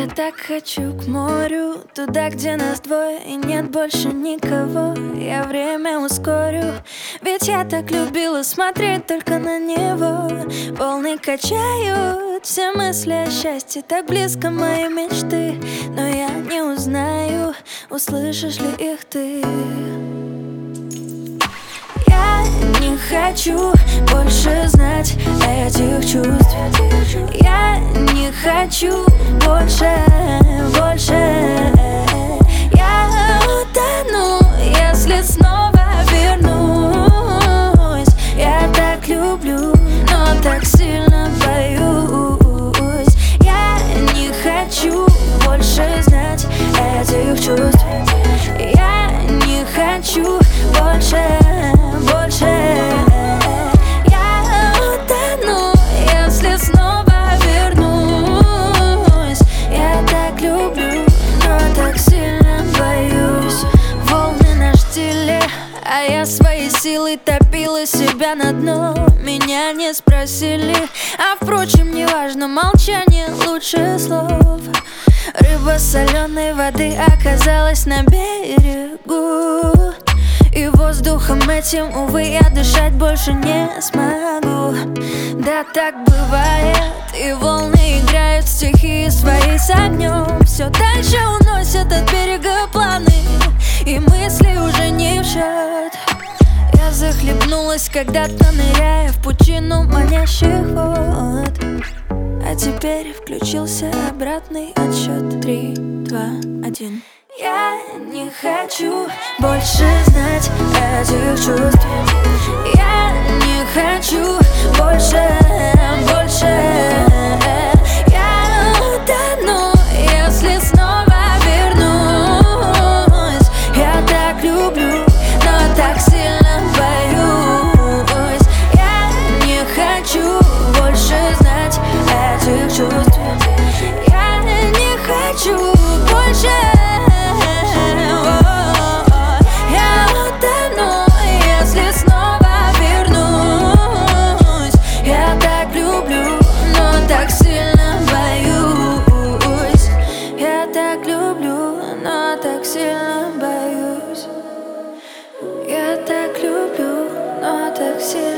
Я так хочу к морю, туда, где нас двое и нет больше никого. Я время ускорю, ведь я так любила смотреть только на него. Волны качают все мысли о счастье, так близко мои мечты, но я не узнаю, услышишь ли их ты. Я не хочу больше знать этих чувств. Я не хочу больше. Я утону, если снова вернусь. Я так люблю, но так сильно боюсь. Я не хочу больше знать этих чувств. Я не хочу больше. Я утону, если снова вернусь. Я так люблю, но так сильно боюсь. Волны на штиле, а я своей силой топила себя на дно. Меня не спросили, а впрочем, неважно, молчание лучше слов. Рыба соленой воды оказалась на берегу, и воздухом этим, увы, я дышать больше не смогу. Да так бывает, и волны играют стихи свои с огнем. Все дальше уносят от берега планы, и мысли уже не в счет. Я захлебнулась когда-то, ныряя в пучину манящих вод. А теперь включился обратный отсчет. 3, 2, 1. Я не хочу больше знать этих чувств. Я не хочу больше. Я утону, если снова вернусь. Я так люблю, но так сильно боюсь. Я не хочу больше знать этих чувств. Я не хочу больше. Так сильно боюсь. Я так люблю, но так сильно боюсь. Я так люблю, но так сильно